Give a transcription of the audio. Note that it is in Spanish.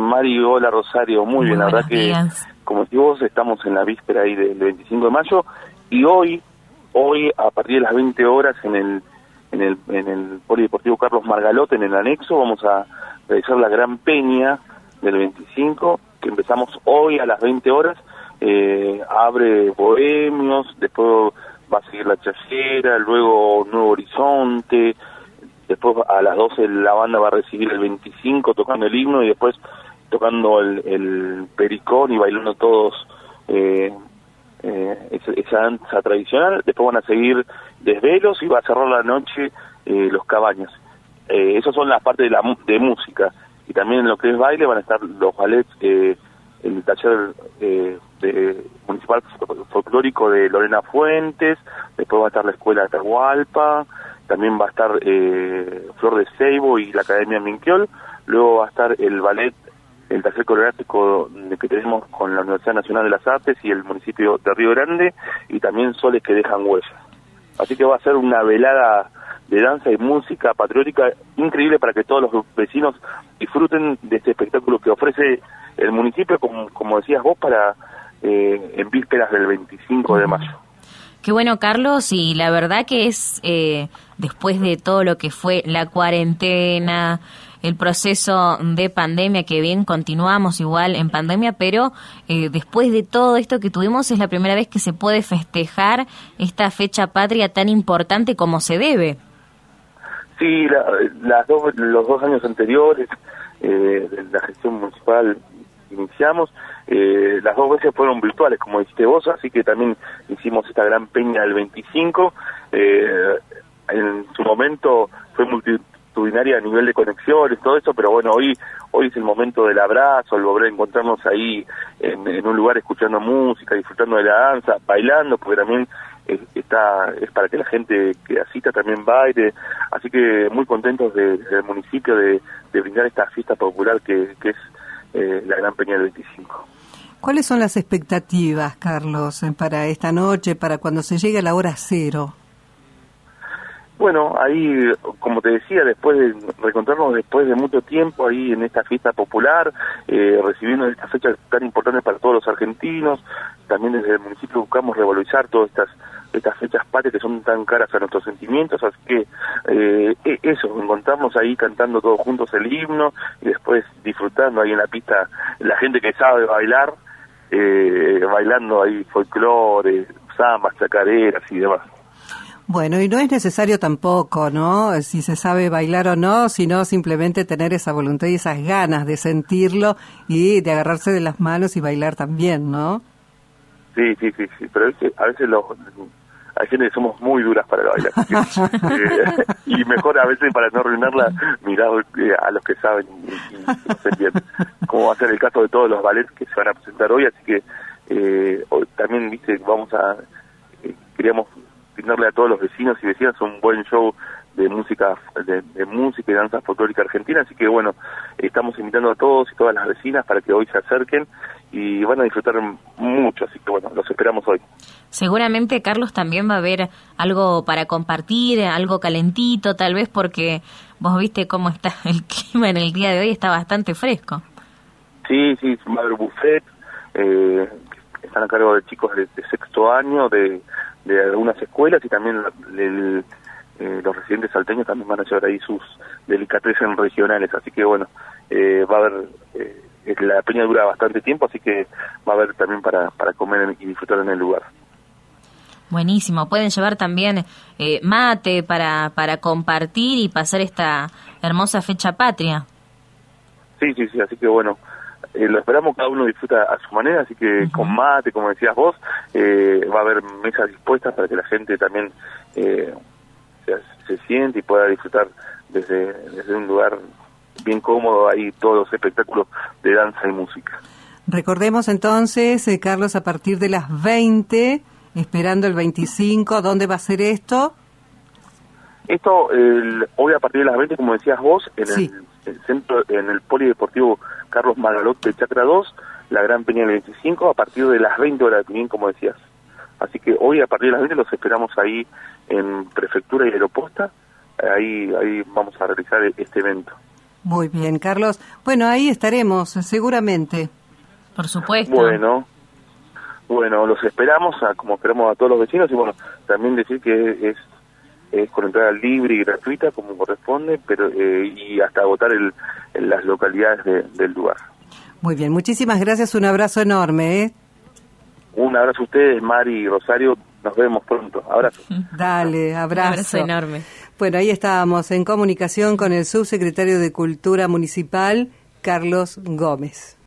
Mari, hola Rosario, muy bien, la verdad días. Que, como decís vos, estamos en la víspera ahí del 25 de mayo, y hoy a partir de las 20 horas en el Polideportivo Carlos Margalot, en el anexo, vamos a realizar la gran peña del 25, que empezamos hoy a las 20 horas, abre Bohemios, después va a seguir La Chayera, luego Nuevo Horizonte, después a las 12 la banda va a recibir el 25 tocando el himno y después tocando el pericón y bailando todos esa danza tradicional. Después van a seguir desvelos y va a cerrar la noche los cabañas. Esas son las partes de música. Y también en lo que es baile van a estar los ballets, el taller municipal folclórico de Lorena Fuentes, después va a estar la escuela de Atahualpa, también va a estar Flor de Seibo y la Academia Minquiol, luego va a estar el ballet, el taller coreográfico que tenemos con la Universidad Nacional de las Artes y el municipio de Río Grande, y también Soles que dejan huellas. Así que va a ser una velada de danza y música patriótica increíble para que todos los vecinos disfruten de este espectáculo que ofrece el municipio, como decías vos, para en vísperas del 25 de mayo. Qué bueno, Carlos, y la verdad que es, después de todo lo que fue la cuarentena, el proceso de pandemia, que bien continuamos igual en pandemia, pero después de todo esto que tuvimos, es la primera vez que se puede festejar esta fecha patria tan importante como se debe. Sí, los 2 años anteriores de la gestión municipal iniciamos, las 2 veces fueron virtuales, como dijiste vos, así que también hicimos esta gran peña del 25, en su momento fue multitudinaria a nivel de conexiones, todo eso, pero bueno, hoy es el momento del abrazo, el volver a encontrarnos ahí en un lugar escuchando música, disfrutando de la danza, bailando, porque también es para que la gente que asista también baile, así que muy contentos del municipio de brindar esta fiesta popular que es la Gran Peña del 25. ¿Cuáles son las expectativas, Carlos, para esta noche, para cuando se llegue a la hora cero? Bueno, ahí, como te decía, después de reencontrarnos después de mucho tiempo ahí en esta fiesta popular, recibiendo estas fechas tan importantes para todos los argentinos, también desde el municipio buscamos revalorizar todas estas fechas patrias que son tan caras a nuestros sentimientos, así que eso, encontramos ahí cantando todos juntos el himno y después disfrutando ahí en la pista la gente que sabe bailar, bailando ahí folclore, zambas, chacareras y demás. Bueno, y no es necesario tampoco, ¿no?, si se sabe bailar o no, sino simplemente tener esa voluntad y esas ganas de sentirlo y de agarrarse de las manos y bailar también, ¿no? Sí, pero es que a veces hay gente que somos muy duras para bailar. Y mejor a veces, para no arruinarla, mirar a los que saben y no sé bien, como va a ser el caso de todos los ballets que se van a presentar hoy, así que también, viste, queríamos brindarle a todos los vecinos y vecinas un buen show de música y danza folclórica argentina, así que bueno, estamos invitando a todos y todas las vecinas para que hoy se acerquen y van a disfrutar mucho, así que bueno, los esperamos hoy. Seguramente, Carlos, también va a haber algo para compartir, algo calentito, tal vez, porque vos viste cómo está el clima en el día de hoy, está bastante fresco. Sí, va a haber buffet, están a cargo de chicos de sexto año, de algunas escuelas, y también los residentes salteños también van a llevar ahí sus delicatessen regionales, así que bueno, va a haber, la peña dura bastante tiempo, así que va a haber también para comer y disfrutar en el lugar. Buenísimo, pueden llevar también mate para compartir y pasar esta hermosa fecha patria. Sí, así que bueno, lo esperamos, cada uno disfruta a su manera, así que con mate, como decías vos, va a haber mesas dispuestas para que la gente también se siente y pueda disfrutar desde un lugar bien cómodo, ahí todos los espectáculos de danza y música. Recordemos entonces, Carlos, a partir de las 20, esperando el 25, ¿dónde va a ser esto? Esto, hoy a partir de las 20, como decías vos, en el centro, en el Polideportivo Carlos Margalot de Chacra 2, la Gran Peña del 25, a partir de las 20 horas, bien como decías. Así que hoy a partir de las 20 los esperamos ahí en Prefectura y Aeroposta, ahí vamos a realizar este evento. Muy bien, Carlos. Bueno, ahí estaremos, seguramente. Por supuesto. Bueno, los esperamos, como esperamos a todos los vecinos, y bueno, también decir que es con entrada libre y gratuita, como corresponde, pero y hasta agotar en las localidades del lugar. Muy bien, muchísimas gracias, un abrazo enorme, ¿eh? Un abrazo a ustedes, Mari y Rosario, nos vemos pronto. Abrazo. Dale, abrazo. Un abrazo enorme. Bueno, ahí estábamos en comunicación con el subsecretario de Cultura Municipal, Carlos Gómez.